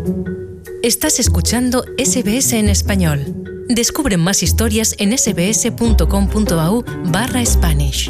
Estás escuchando SBS en español. Descubre más historias en sbs.com.au/Spanish.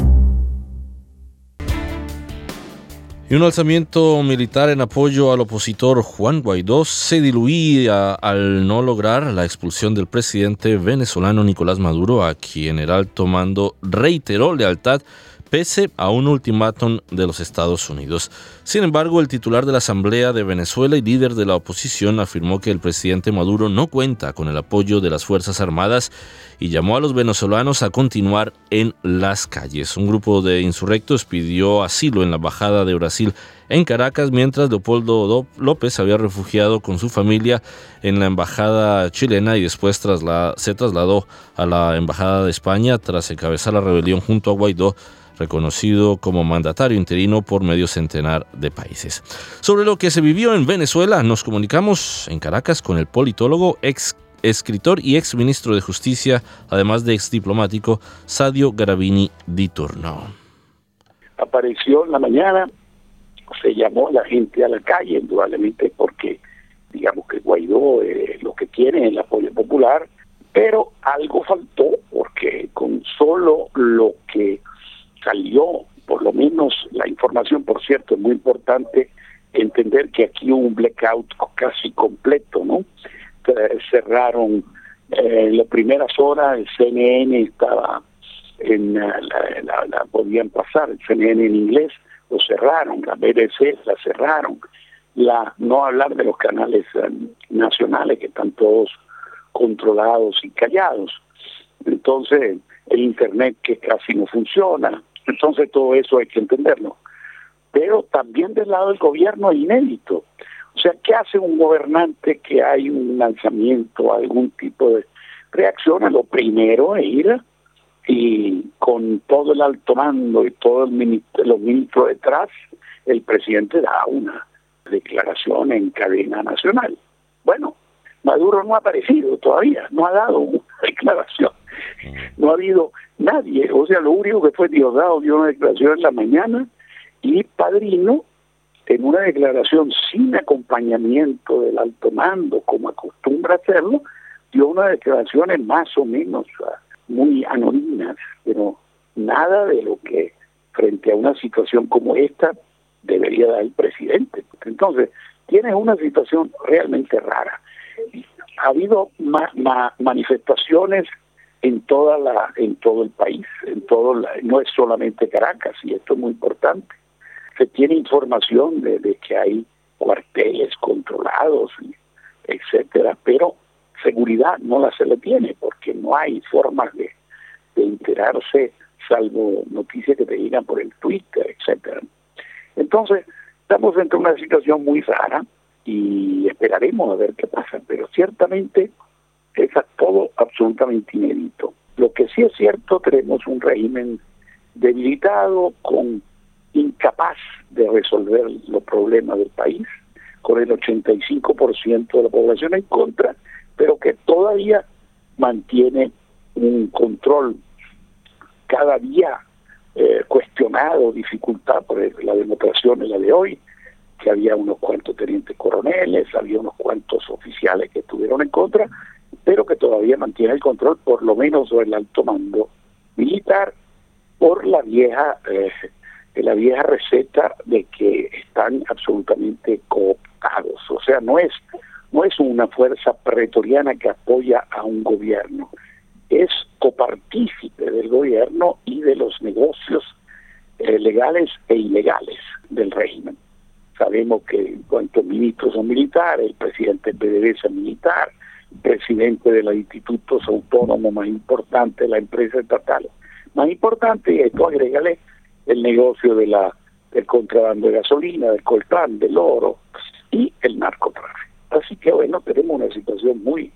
Y un alzamiento militar en apoyo al opositor Juan Guaidó se diluía al no lograr la expulsión del presidente venezolano Nicolás Maduro, a quien el alto mando reiteró lealtad pese a un ultimátum de los Estados Unidos. Sin embargo, el titular de la Asamblea de Venezuela y líder de la oposición afirmó que el presidente Maduro no cuenta con el apoyo de las Fuerzas Armadas y llamó a los venezolanos a continuar en las calles. Un grupo de insurrectos pidió asilo en la Embajada de Brasil en Caracas, mientras Leopoldo López había refugiado con su familia en la Embajada chilena y después se trasladó a la Embajada de España tras encabezar la rebelión junto a Guaidó, reconocido como mandatario interino por medio centenar de países. Sobre lo que se vivió en Venezuela, nos comunicamos en Caracas con el politólogo, ex escritor y ex ministro de Justicia, además de ex diplomático, Sadio Garavini Di Turno. Apareció en la mañana, se llamó a la gente a la calle, indudablemente porque digamos que Guaidó lo que tiene es el apoyo popular, pero algo faltó, porque con solo lo que salió, por lo menos la información, por cierto, es muy importante entender que aquí hubo un blackout casi completo, ¿no? Cerraron las primeras horas, el CNN estaba podían pasar, el CNN en inglés lo cerraron, la BBC la cerraron, no hablar de los canales nacionales que están todos controlados y callados. Entonces, el internet que casi no funciona. Entonces, todo eso hay que entenderlo. Pero también del lado del gobierno es inédito. O sea, ¿qué hace un gobernante que hay un lanzamiento, algún tipo de reacción? Lo primero es ir y con todo el alto mando y todos los ministros detrás, el presidente da una declaración en cadena nacional. Bueno, Maduro no ha aparecido todavía, no ha dado una declaración. No ha habido nadie, o sea, lo único que fue Diosdado dio una declaración en la mañana y Padrino, en una declaración sin acompañamiento del alto mando, como acostumbra hacerlo, dio unas declaraciones más o menos muy anodinas, pero nada de lo que frente a una situación como esta debería dar el presidente. Entonces, tienes una situación realmente rara. Ha habido manifestaciones en todo el país, no es solamente Caracas, y esto es muy importante. Se tiene información de que hay cuarteles controlados, etcétera, pero seguridad no se le tiene porque no hay formas de enterarse salvo noticias que te llegan por el Twitter, etcétera. Entonces, estamos frente a una situación muy rara y esperaremos a ver qué pasa, pero ciertamente es todo absolutamente inédito. Lo que sí es cierto, tenemos un régimen debilitado, incapaz de resolver los problemas del país, con el 85% de la población en contra, pero que todavía mantiene un control cada día cuestionado, dificultad por la demostración en la de hoy, que había unos cuantos tenientes coroneles, había unos cuantos oficiales que estuvieron en contra, pero que todavía mantiene el control, por lo menos sobre el alto mando militar, por la vieja receta de que están absolutamente cooptados. O sea, no es una fuerza pretoriana que apoya a un gobierno, es copartícipe del gobierno y de los negocios legales e ilegales del régimen. Sabemos que cuantos ministros son militares, el presidente de PDVSA es militar, el presidente de los institutos autónomos más importantes de la empresa estatal más importante, y esto agrégale el negocio del contrabando de gasolina, del coltán, del oro y el narcotráfico. Así que bueno, tenemos una situación muy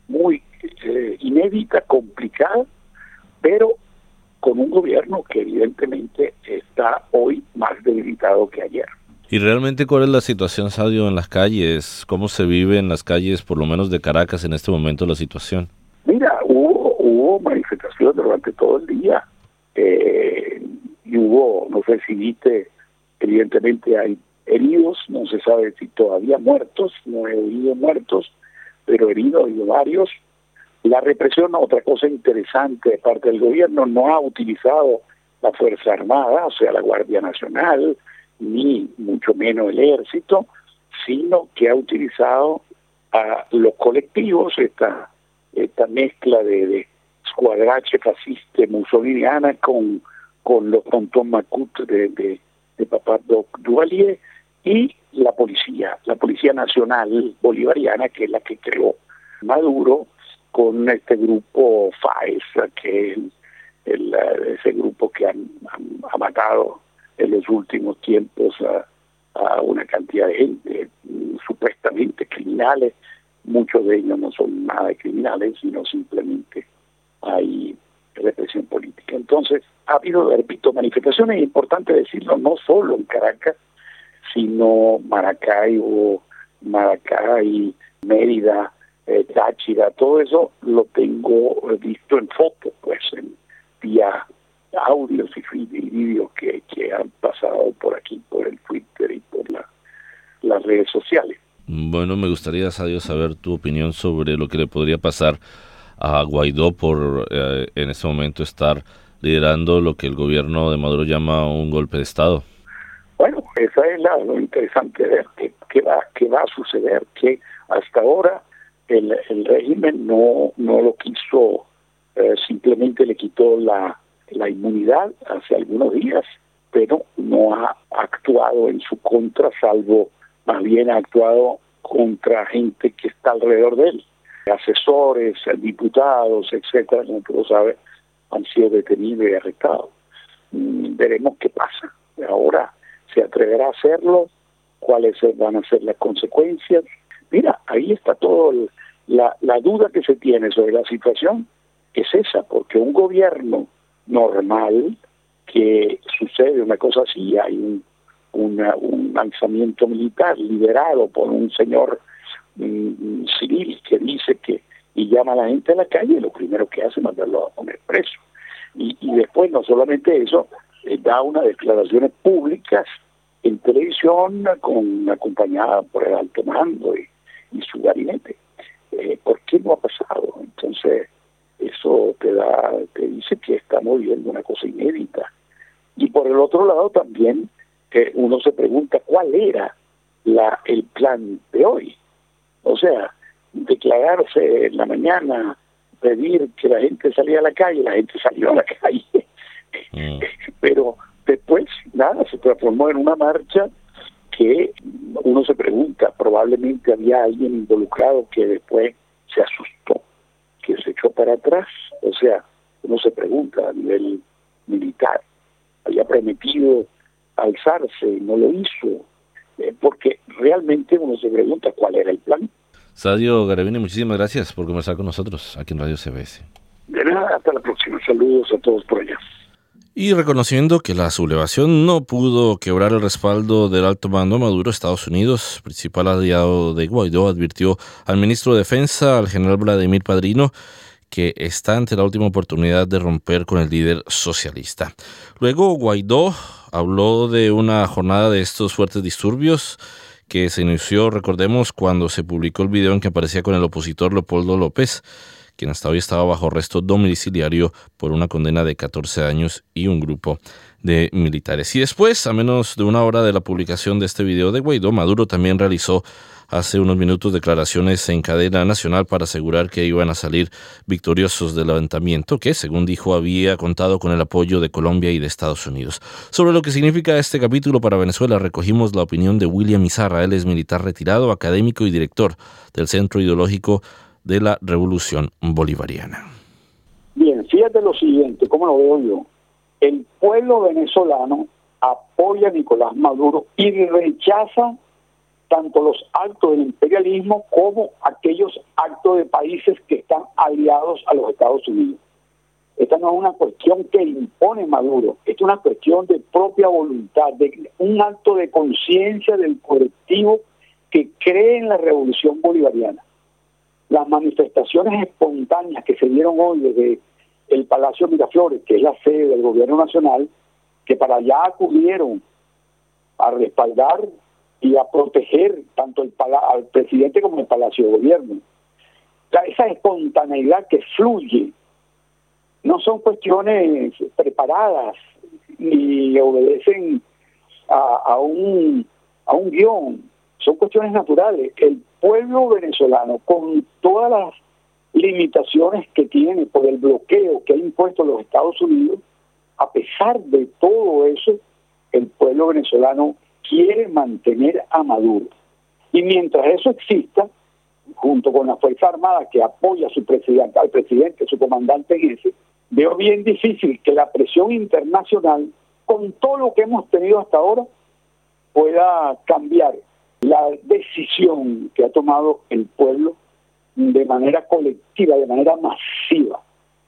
inédita, complicada, pero con un gobierno que evidentemente está hoy más debilitado que ayer. ¿Y realmente cuál es la situación, Sadio, en las calles? ¿Cómo se vive en las calles, por lo menos de Caracas, en este momento la situación? Mira, hubo manifestaciones durante todo el día y hubo, no sé si viste, evidentemente hay heridos, no se sabe si todavía muertos, no he oído muertos, pero heridos ha habido varios. La represión, otra cosa interesante de parte del gobierno, no ha utilizado la Fuerza Armada, o sea, la Guardia Nacional, ni mucho menos el Ejército, sino que ha utilizado a los colectivos, esta mezcla de escuadrache fascista mussoliniana con los tontón macut de Papá Duvalier, y la Policía Nacional Bolivariana, que es la que creó Maduro, con este grupo FAES, que es ese grupo que ha matado en los últimos tiempos a una cantidad de gente, supuestamente criminales. Muchos de ellos no son nada de criminales, sino simplemente hay represión política. Entonces, ha habido, repito, manifestaciones, es importante decirlo, no solo en Caracas, sino Maracaibo, Mérida, Táchira, todo eso lo tengo visto en foto, pues, en vía audios y vídeos que han pasado por aquí, por el Twitter y por las redes sociales. Bueno, me gustaría, Sadio, saber tu opinión sobre lo que le podría pasar a Guaidó por en este momento estar liderando lo que el gobierno de Maduro llama un golpe de Estado. Bueno, esa es lo interesante de ver qué va a suceder, que hasta ahora el régimen no lo quiso, simplemente le quitó la inmunidad hace algunos días, pero no ha actuado en su contra, salvo más bien ha actuado contra gente que está alrededor de él, asesores, diputados, etcétera, como tú lo sabes, han sido detenidos y arrestados. Veremos qué pasa. Ahora se atreverá a hacerlo, cuáles van a ser las consecuencias. Mira, ahí está todo la duda que se tiene sobre la situación, es esa, porque un gobierno normal, que sucede una cosa así, hay un lanzamiento militar liderado por un señor civil que dice que y llama a la gente a la calle, lo primero que hace es mandarlo a poner preso. Y después, no solamente eso, da unas declaraciones públicas en televisión acompañada por el alto mando y su gabinete. ¿Por qué no ha pasado? Entonces, eso te dice que estamos viendo una cosa inédita. Y por el otro lado también uno se pregunta cuál era el plan de hoy. O sea, declararse en la mañana, pedir que la gente saliera a la calle, la gente salió a la calle. Pero después, nada, se transformó en una marcha que uno se pregunta, probablemente había alguien involucrado que después se asustó, que se echó para atrás. O sea, uno se pregunta a nivel militar, había prometido alzarse y no lo hizo, porque realmente uno se pregunta cuál era el plan. Sadio Garavini, muchísimas gracias por conversar con nosotros aquí en Radio CBS. De nada, hasta la próxima. Saludos a todos por allá. Y reconociendo que la sublevación no pudo quebrar el respaldo del alto mando Maduro, Estados Unidos, principal aliado de Guaidó, advirtió al ministro de Defensa, al general Vladimir Padrino, que está ante la última oportunidad de romper con el líder socialista. Luego Guaidó habló de una jornada de estos fuertes disturbios que se inició, recordemos, cuando se publicó el video en que aparecía con el opositor Leopoldo López, quien hasta hoy estaba bajo arresto domiciliario por una condena de 14 años y un grupo de militares. Y después, a menos de una hora de la publicación de este video de Guaidó, Maduro también realizó hace unos minutos declaraciones en cadena nacional para asegurar que iban a salir victoriosos del levantamiento, que, según dijo, había contado con el apoyo de Colombia y de Estados Unidos. Sobre lo que significa este capítulo para Venezuela, recogimos la opinión de William Izarra. Él es militar retirado, académico y director del Centro Ideológico de la Revolución Bolivariana. Bien, fíjate lo siguiente, ¿cómo lo veo yo? El pueblo venezolano apoya a Nicolás Maduro y rechaza tanto los actos del imperialismo como aquellos actos de países que están aliados a los Estados Unidos. Esta no es una cuestión que impone Maduro, es una cuestión de propia voluntad, de un acto de conciencia del colectivo que cree en la revolución bolivariana. Las manifestaciones espontáneas que se dieron hoy desde el Palacio Miraflores, que es la sede del gobierno nacional, que para allá acudieron a respaldar y a proteger tanto al presidente como el Palacio de Gobierno. Esa espontaneidad que fluye no son cuestiones preparadas ni obedecen a un guión, son cuestiones naturales. El pueblo venezolano, con todas las limitaciones que tiene por el bloqueo que ha impuesto los Estados Unidos, a pesar de todo eso, el pueblo venezolano quiere mantener a Maduro. Y mientras eso exista, junto con la Fuerza Armada que apoya a al presidente, su comandante en ese, veo bien difícil que la presión internacional, con todo lo que hemos tenido hasta ahora, pueda cambiar la decisión que ha tomado el pueblo de manera colectiva, de manera masiva.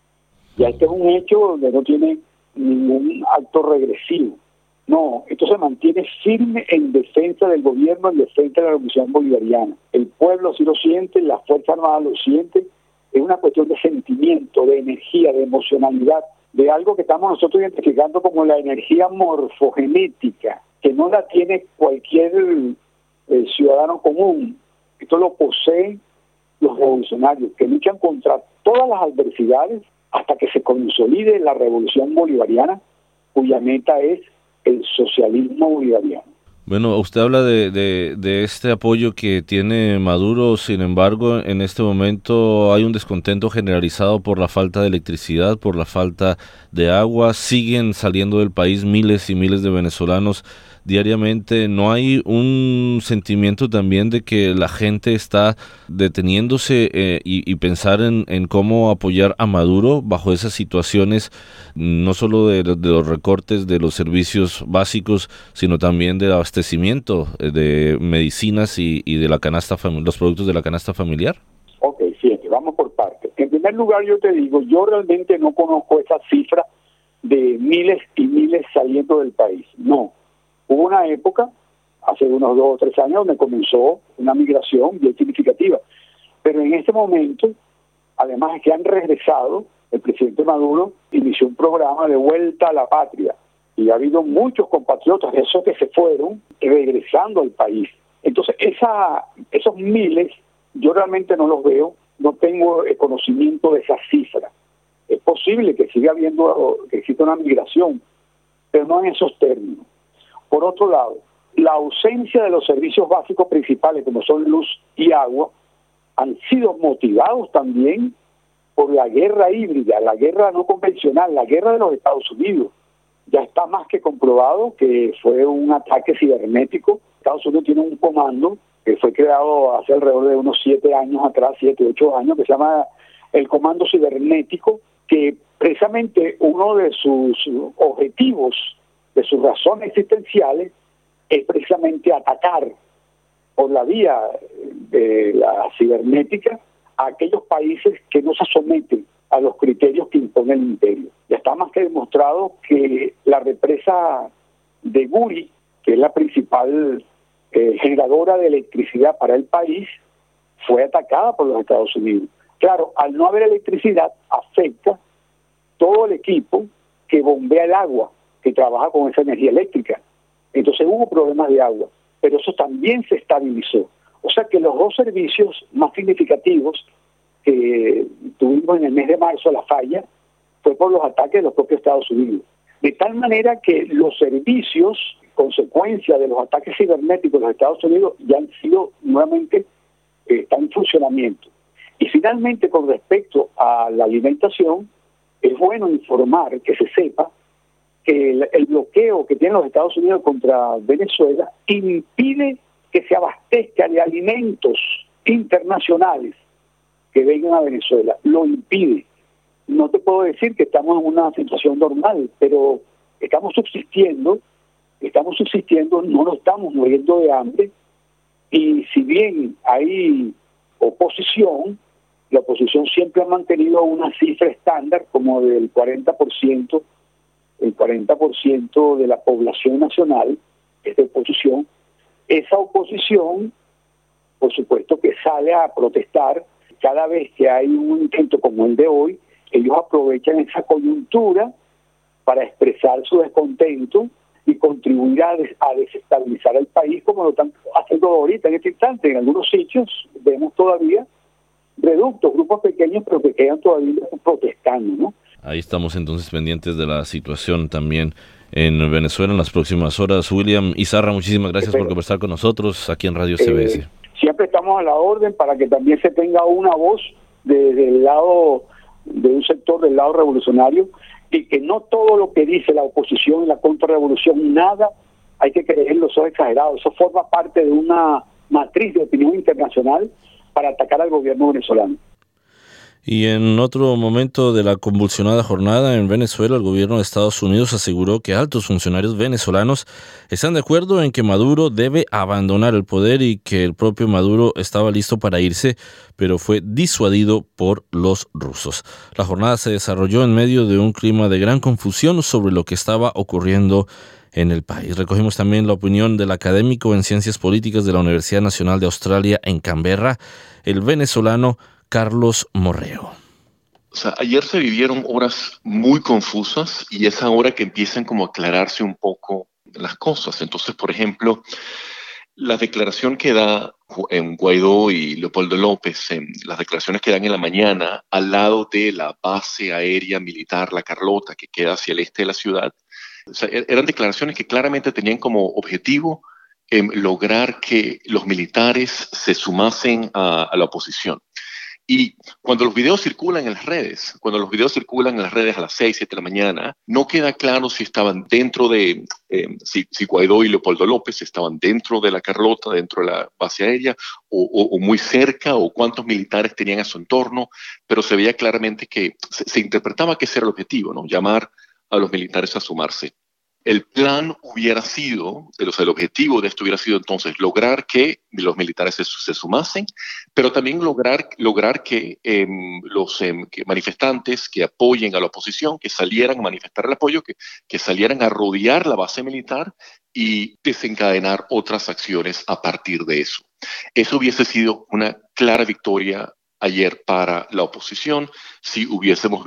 Ya este es un hecho donde no tiene ningún acto regresivo. No, esto se mantiene firme en defensa del gobierno, en defensa de la revolución bolivariana. El pueblo así lo siente, la Fuerza Armada lo siente. Es una cuestión de sentimiento, de energía, de emocionalidad, de algo que estamos nosotros identificando como la energía morfogenética, que no la tiene cualquier ciudadano común. Esto lo poseen los revolucionarios, que luchan contra todas las adversidades hasta que se consolide la revolución bolivariana, cuya meta es el socialismo bolivariano. Bueno, usted habla de este apoyo que tiene Maduro, sin embargo, en este momento hay un descontento generalizado por la falta de electricidad, por la falta de agua, siguen saliendo del país miles y miles de venezolanos diariamente. ¿No hay un sentimiento también de que la gente está deteniéndose y pensar en cómo apoyar a Maduro bajo esas situaciones, no solo de los recortes de los servicios básicos, sino también del abastecimiento de medicinas y de la canasta los productos de la canasta familiar? Ok, fíjate, vamos por partes. En primer lugar, yo te digo, yo realmente no conozco esa cifra de miles y miles saliendo del país. No. Hubo una época, hace unos 2 o 3 años, donde comenzó una migración bien significativa. Pero en este momento, además de que han regresado, el presidente Maduro inició un programa de vuelta a la patria. Y ha habido muchos compatriotas, esos que se fueron, regresando al país. Entonces, esos miles, yo realmente no los veo, no tengo el conocimiento de esa cifra. Es posible que siga habiendo, que exista una migración, pero no en esos términos. Por otro lado, la ausencia de los servicios básicos principales, como son luz y agua, han sido motivados también por la guerra híbrida, la guerra no convencional, la guerra de los Estados Unidos. Ya está más que comprobado que fue un ataque cibernético. Estados Unidos tiene un comando que fue creado hace alrededor de unos 7 años atrás, 7, 8 años, que se llama el Comando Cibernético, que precisamente uno de sus objetivos, de sus razones existenciales, es precisamente atacar por la vía de la cibernética a aquellos países que no se someten a los criterios que impone el imperio. Ya está más que demostrado que la represa de Guri, que es la principal generadora de electricidad para el país, fue atacada por los Estados Unidos. Claro, al no haber electricidad, afecta todo el equipo que bombea el agua, que trabaja con esa energía eléctrica. Entonces hubo problemas de agua, pero eso también se estabilizó. O sea que los 2 servicios más significativos que tuvimos en el mes de marzo, la falla, fue por los ataques de los propios Estados Unidos. De tal manera que los servicios, consecuencia de los ataques cibernéticos de los Estados Unidos, ya han sido nuevamente, están en funcionamiento. Y finalmente, con respecto a la alimentación, es bueno informar, que se sepa, que el bloqueo que tienen los Estados Unidos contra Venezuela impide que se abastezca de alimentos internacionales que vengan a Venezuela. Lo impide. No te puedo decir que estamos en una situación normal, pero estamos subsistiendo, no nos estamos muriendo de hambre, y si bien hay oposición, la oposición siempre ha mantenido una cifra estándar como del 40%, el 40% de la población nacional es de oposición. Esa oposición, por supuesto, que sale a protestar cada vez que hay un intento como el de hoy. Ellos aprovechan esa coyuntura para expresar su descontento y contribuir a desestabilizar el país como lo están haciendo ahorita en este instante. En algunos sitios vemos todavía reductos, grupos pequeños, pero que quedan todavía protestando, ¿no? Ahí estamos entonces pendientes de la situación también en Venezuela en las próximas horas. William Izarra, muchísimas gracias por conversar con nosotros aquí en Radio CBS. Siempre estamos a la orden para que también se tenga una voz del lado de un sector del lado revolucionario, y que no todo lo que dice la oposición y la contrarrevolución, nada hay que creerlo, eso es exagerado. Eso forma parte de una matriz de opinión internacional para atacar al gobierno venezolano. Y en otro momento de la convulsionada jornada en Venezuela, el gobierno de Estados Unidos aseguró que altos funcionarios venezolanos están de acuerdo en que Maduro debe abandonar el poder y que el propio Maduro estaba listo para irse, pero fue disuadido por los rusos. La jornada se desarrolló en medio de un clima de gran confusión sobre lo que estaba ocurriendo en el país. Recogimos también la opinión del académico en Ciencias Políticas de la Universidad Nacional de Australia en Canberra, el venezolano Carlos Morreo. O sea, ayer se vivieron horas muy confusas y es ahora que empiezan como a aclararse un poco las cosas. Entonces, por ejemplo, la declaración que da Guaidó y Leopoldo López, las declaraciones que dan en la mañana al lado de la base aérea militar La Carlota, que queda hacia el este de la ciudad, o sea, eran declaraciones que claramente tenían como objetivo lograr que los militares se sumasen a la oposición. Y cuando los videos circulan en las redes, a las 6, 7 de la mañana, no queda claro si estaban dentro de, si Guaidó y Leopoldo López estaban dentro de La Carlota, dentro de la base aérea, o muy cerca, o cuántos militares tenían a su entorno, pero se veía claramente que se interpretaba que ese era el objetivo, ¿no? Llamar a los militares a sumarse. El plan hubiera sido, el objetivo de esto hubiera sido entonces lograr que los militares se sumasen, pero también lograr que los que manifestantes que apoyen a la oposición, que salieran a manifestar el apoyo, que salieran a rodear la base militar y desencadenar otras acciones a partir de eso. Eso hubiese sido una clara victoria ayer para la oposición si hubiésemos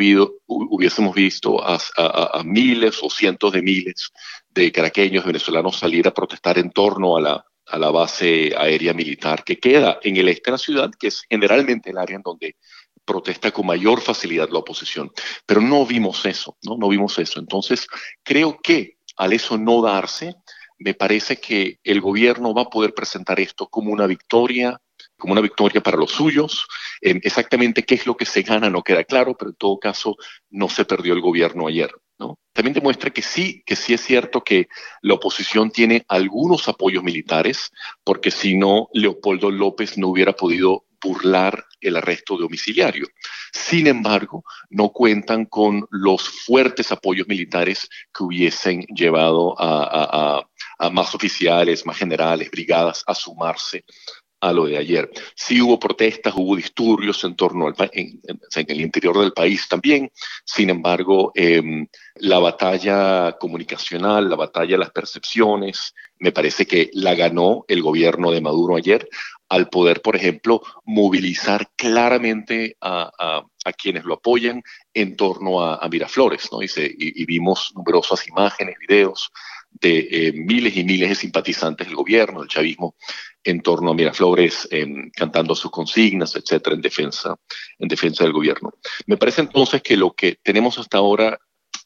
visto a miles o cientos de miles de caraqueños venezolanos salir a protestar en torno a la base aérea militar que queda en el este de la ciudad, que es generalmente el área en donde protesta con mayor facilidad la oposición. Pero no vimos eso, ¿no? No vimos eso. Entonces, creo que al eso no darse, me parece que el gobierno va a poder presentar esto como una victoria para los suyos. Exactamente qué es lo que se gana no queda claro, pero en todo caso no se perdió el gobierno ayer, ¿no? También demuestra que sí es cierto que la oposición tiene algunos apoyos militares, porque si no, Leopoldo López no hubiera podido burlar el arresto de domiciliario. Sin embargo, no cuentan con los fuertes apoyos militares que hubiesen llevado a más oficiales, más generales, brigadas a sumarse a lo de ayer. Sí hubo protestas, hubo disturbios en torno en el interior del país también. Sin embargo, la batalla comunicacional, la batalla de las percepciones, me parece que la ganó el gobierno de Maduro ayer, al poder, por ejemplo, movilizar claramente a quienes lo apoyan en torno a Miraflores, ¿no? Y vimos numerosas imágenes, videos de miles y miles de simpatizantes del gobierno, del chavismo, en torno a Miraflores, cantando sus consignas, etcétera, en defensa del gobierno. Me parece entonces que lo que tenemos hasta ahora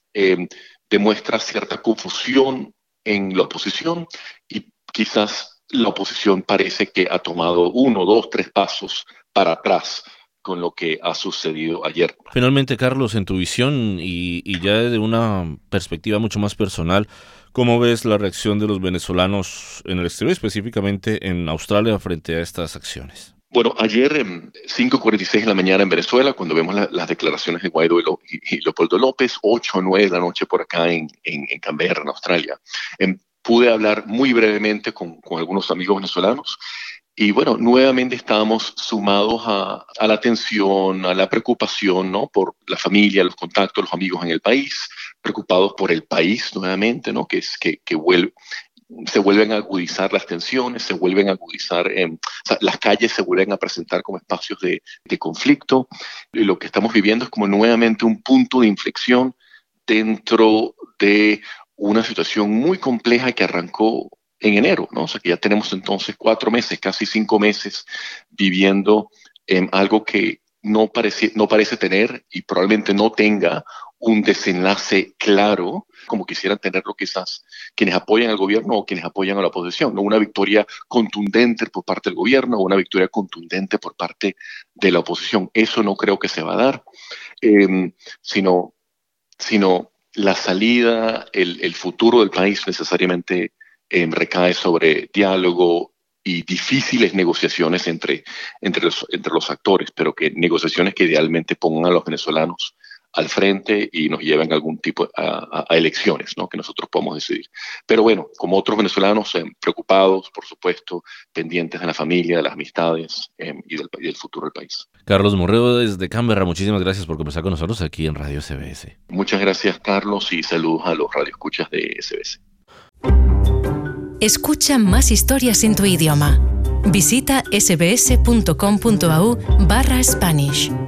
demuestra cierta confusión en la oposición y quizás la oposición parece que ha tomado 1, 2, 3 pasos para atrás con lo que ha sucedido ayer. Finalmente, Carlos, en tu visión y ya desde una perspectiva mucho más personal, ¿cómo ves la reacción de los venezolanos en el exterior, específicamente en Australia, frente a estas acciones? Bueno, ayer 5:46 de la mañana en Venezuela, cuando vemos las declaraciones de Guaidó y Leopoldo López, 8 o 9 de la noche por acá en Canberra, en Australia, pude hablar muy brevemente con algunos amigos venezolanos. Y bueno, nuevamente estábamos sumados a la tensión, a la preocupación, ¿no? Por la familia, los contactos, los amigos en el país, preocupados por el país nuevamente, ¿no? Se vuelven a agudizar las tensiones, se vuelven a agudizar, o sea, las calles se vuelven a presentar como espacios de conflicto. Y lo que estamos viviendo es como nuevamente un punto de inflexión dentro de una situación muy compleja que arrancó en enero, ¿no? O sea que ya tenemos entonces 4 meses, casi 5 meses viviendo en algo que no parece tener y probablemente no tenga un desenlace claro como quisieran tenerlo quizás quienes apoyan al gobierno o quienes apoyan a la oposición, ¿no? Una victoria contundente por parte del gobierno o una victoria contundente por parte de la oposición. Eso no creo que se va a dar, sino la salida, el futuro del país necesariamente recae sobre diálogo y difíciles negociaciones entre los actores, pero que negociaciones que idealmente pongan a los venezolanos al frente y nos lleven algún tipo a elecciones, ¿no? Que nosotros podamos decidir. Pero bueno, como otros venezolanos, preocupados, por supuesto, pendientes de la familia, de las amistades y del futuro del país. Carlos Morreo desde Canberra, muchísimas gracias por conversar con nosotros aquí en Radio SBS. Muchas gracias, Carlos, y saludos a los radioescuchas de SBS. Escucha más historias en tu idioma. Visita sbs.com.au/Spanish.